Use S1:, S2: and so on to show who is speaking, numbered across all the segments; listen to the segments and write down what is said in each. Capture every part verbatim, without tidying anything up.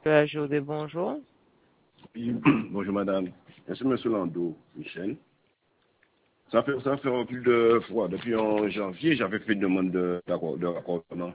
S1: La journée, bonjour.
S2: Oui, bonjour madame. C'est monsieur Lando, Michel. Ça fait, ça fait plus de fois. Depuis en janvier, j'avais fait une demande de, d'accord, de raccordement.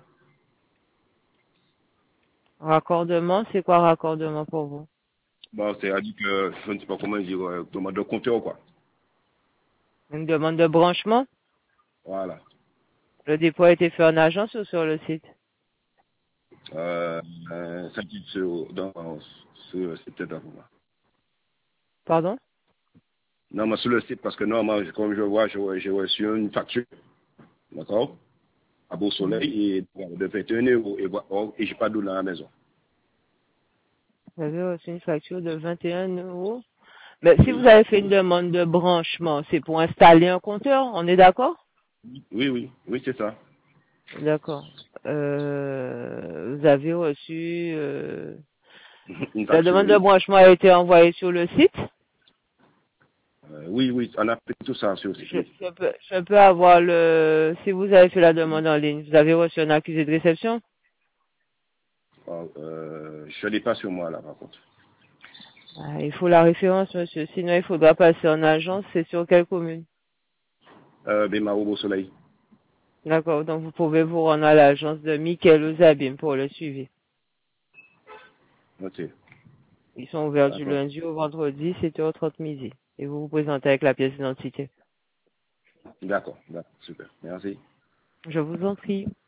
S1: Raccordement, c'est quoi raccordement pour vous?
S2: Bon, c'est-à-dire que je ne sais pas comment dire, euh, demande de compteur, quoi.
S1: Une demande de branchement?
S2: Voilà.
S1: Le dépôt a été fait en agence ou sur le site?
S2: Euh, euh, ça dit sur, dans, sur, c'est peut-être à vous.
S1: Pardon?
S2: Non, mais sur le site, parce que normalement, je- comme je vois, j'ai j'ai reçu une facture, d'accord, à Beau
S1: Mhm.
S2: Soleil, et bon, de vingt et un euros, et, voilà, et j'ai pas d'eau dans la maison.
S1: Vous avez reçu une facture de vingt et un euros. Mais si vous
S2: Oui,
S1: avez fait une demande de branchement, c'est pour installer un compteur, on est d'accord?
S2: oui, oui, oui, c'est ça.
S1: D'accord. Euh, vous avez reçu... euh,
S2: Une
S1: La
S2: facture,
S1: demande de
S2: oui.
S1: branchement a été envoyée sur le site?
S2: Euh, oui, oui, on a fait tout ça sur le site,
S1: Je,
S2: oui.
S1: je peux, je peux avoir le... Si vous avez fait la demande en ligne, vous avez reçu un accusé de réception?
S2: Oh, euh, je l'ai pas sur moi, là, par contre.
S1: Ah, il faut la référence, monsieur. Sinon, il faudra passer en agence. C'est sur quelle commune?
S2: Euh, Bémaro Beau Soleil.
S1: D'accord. Donc, vous pouvez vous rendre à l'agence de Michael Ouzabim pour le suivi.
S2: Ok,
S1: Ils sont ouverts du
S2: d'accord.
S1: lundi au vendredi, sept heures trente midi. Et vous vous présentez avec la pièce d'identité.
S2: D'accord, d'accord, super. Merci.
S1: Je vous en prie.